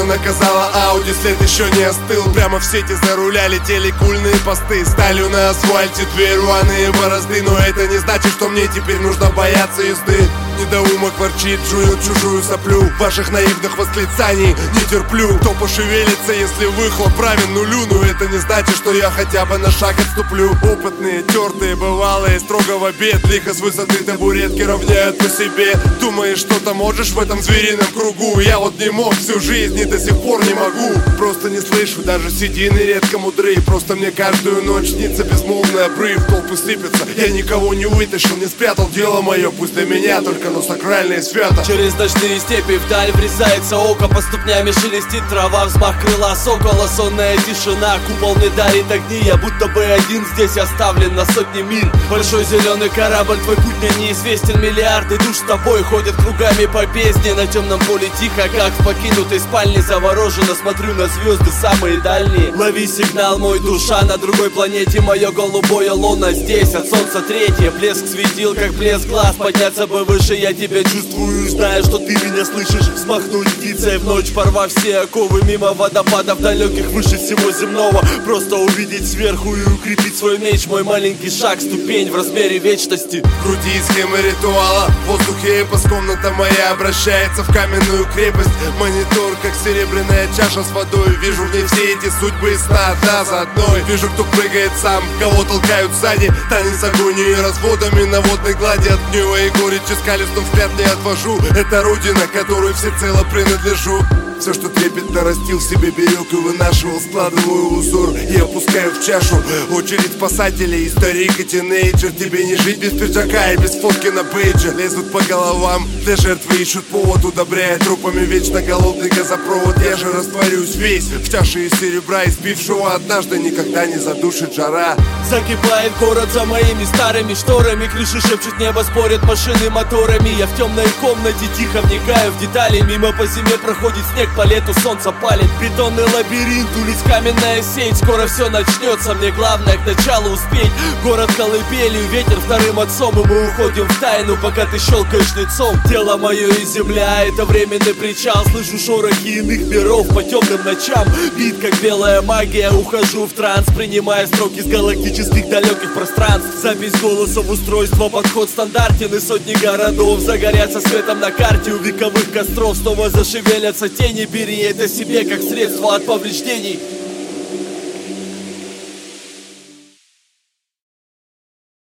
наказала Ауди, след еще не остыл. Прямо в сети за руля летели кульные посты. Сталью на асфальте две рваные борозды. Но это не значит, что мне теперь нужно бояться езды. Недоумок ворчит, жует чужую соплю. Ваших наивных восклицаний не терплю. Кто пошевелится, если выхлоп равен нулю? Но это не значит, что я хотя бы на шаг отступлю. Опытные, тертые, бывалые, строго в обед. Лихо с высоты табуретки равняют по себе. Думаешь, что-то можешь в этом зверином кругу? Я вот не мог всю жизнь и до сих пор не могу. Просто не слышу, даже седины редко мудры. Просто мне каждую ночь снится безмолвный обрыв. Толпы сыпятся, я никого не вытащил, не спрятал дело мое. Пусть для меня только, но сакральное свято. Через ночные степи вдаль врезается око. По ступнями шелестит трава, взмах крыла сокола. Сонная тишина, купол не дарит огни. Я будто бы один здесь оставлен на сотни миль. Большой зеленый корабль, твой путь мне неизвестен. Миллиарды душ с тобой ходят кругами по бездне. На темном поле тихо, как в покинутой спальне. Завороженно смотрю на звезды самые дальние. Лови сигнал, мой душа на другой планете. Мое голубое лоно здесь, от солнца третье. Блеск светил, как блеск глаз. Подняться бы выше, я тебя чувствую, знаю, что ты меня слышишь. Взмахнуть птицей в ночь, порвав все оковы. Мимо водопадов далеких, выше всего земного. Просто увидеть сверху и укрепить свой меч. Мой маленький шаг, ступень в размере вечности. В груди схемы ритуала, в воздухе эпос. Комната моя обращается в каменную крепость. Монитор, как серебряная чаша с водой. Вижу в ней все эти судьбы и сна, одна за одной. Вижу, кто прыгает сам, кого толкают сзади. Танец агонии разводами на водной глади. От гнева и горечи скалистым взгляд не отвожу. Это родина, которой всецело принадлежу. Все, что трепетно растил в себе, берег и вынашивал. Складываю узор и опускаю в чашу. Очередь спасателей, старик и тинейджер. Тебе не жить без пиджака и без фотки на пейдже. Лезут по головам, для жертвы ищут повод. Удобряя трупами вечно голодный газопровод. Я же растворюсь весь в чаше из серебра. Избившего однажды никогда не задушит жара. Закипает город за моими старыми шторами. Крыши шепчут небо, спорят машины моторами. Я в темной комнате тихо вникаю в детали. Мимо по зиме проходит снег, по лету солнце палит. Бетонный лабиринт, улиц каменная сеть. Скоро все начнется, мне главное к началу успеть. Город колыбелью, ветер вторым отцом. И мы уходим в тайну, пока ты щелкаешь лицом. Тело мое и земля, это временный причал. Слышу шорохи иных миров по темным ночам. Бит как белая магия, ухожу в транс. Принимая строки с галактических далеких пространств. Запись голосов, устройство, подход стандартен. И сотни городов загорятся светом на карте. У вековых костров снова зашевелятся тени. Бери это себе как средство от повреждений.